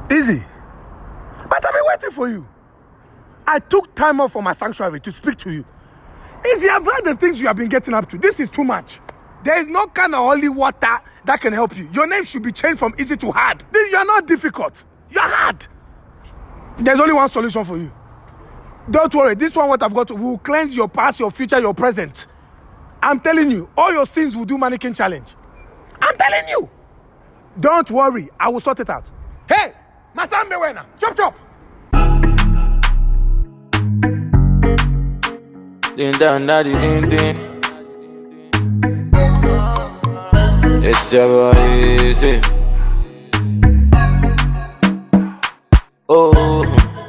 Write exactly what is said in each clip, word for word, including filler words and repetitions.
Easy. But I've been waiting for you. I took time off from my sanctuary to speak to you. Easy, I've heard the things you have been getting up to. This is too much. There is no kind of holy water that can help you. Your name should be changed from easy to hard. You are not difficult. You are hard. There's only one solution for you. Don't worry. This one, what I've got, will cleanse your past, your future, your present. I'm telling you, all your sins will do mannequin challenge. I'm telling you. Don't worry. I will sort it out. Hey, Masambe Wena, chop chop. Din dan da din din. It's ever easy. Oh,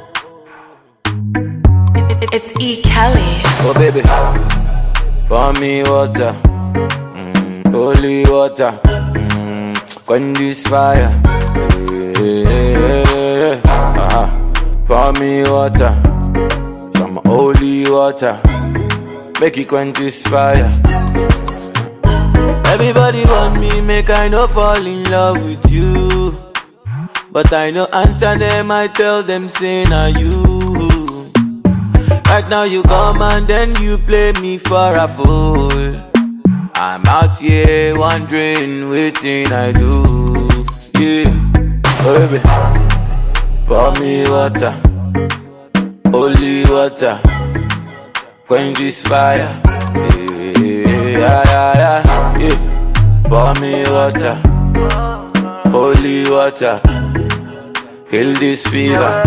it's E. Kelly. Oh baby, pour me water, mm, holy water, mm, quench this fire. Yeah, yeah, yeah. Uh-huh. Pour me water, some holy water, make it quench this fire. Everybody want me, make I no fall in love with you. But I no answer them, I tell them say na you. Right now you come and then you play me for a fool. I'm out here wondering waiting I do. Yeah, oh baby, pour me water, holy water, quench this fire. Yeah, yeah, yeah, yeah. Pour me water, holy water, heal this fever.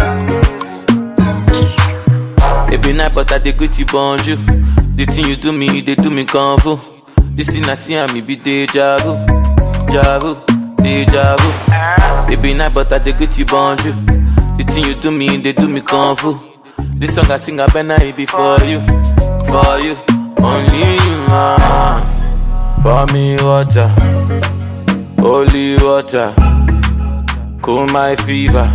Every night but I dey greet you bonjour. The thing you do me, they do me kung fu. This thing I see and me be deja vu, deja vu, deja vu. Every night but I dey greet you bonjour. The thing you do me, they do me kung fu. This song I sing I better it be for you, for you, only you. Ah. Pour me water, holy water, cool my fever.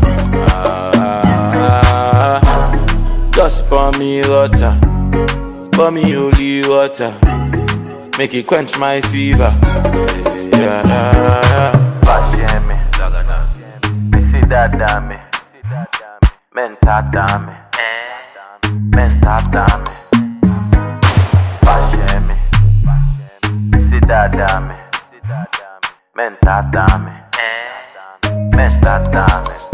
Ah, just pour me water, pour me holy water, make it quench my fever. Yeah, yeah, yeah. Passion me, me see that damn me, mental damn me, mental damn me. Passion me. Dada me, mental dame, mental dame.